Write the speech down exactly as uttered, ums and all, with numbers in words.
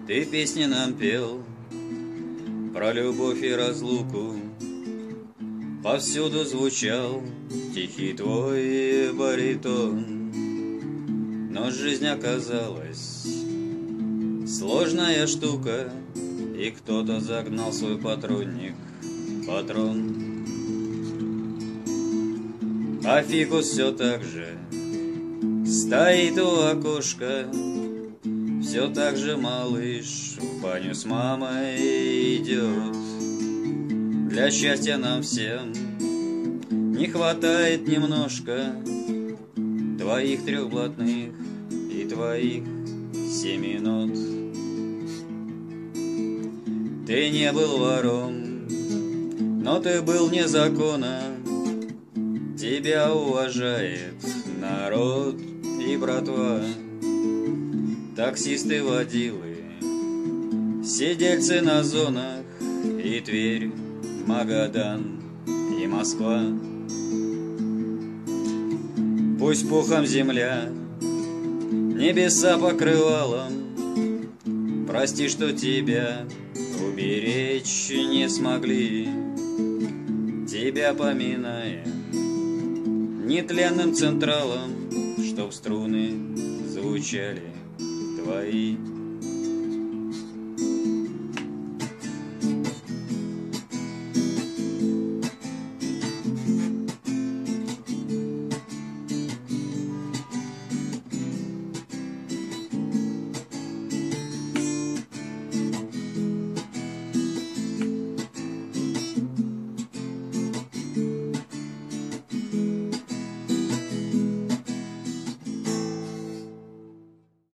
Ты песни нам пел про любовь и разлуку, повсюду звучал тихий твой баритон. Но жизнь оказалась сложная штука, и кто-то загнал свой патронник, патрон. А фикус все так же стоит у окошка, все так же малыш в баню с мамой идет. Для счастья нам всем не хватает немножко твоих трех блатных и твоих семи нот. Ты не был вором, но ты был вне закона. Тебя уважает народ и братва, таксисты, водилы, сидельцы на зонах, и Тверь, Магадан и Москва. Пусть пухом земля, небеса покрывалом, прости, что тебя уберечь не смогли. Тебя поминаем нетленным централом, чтоб струны звучали твои.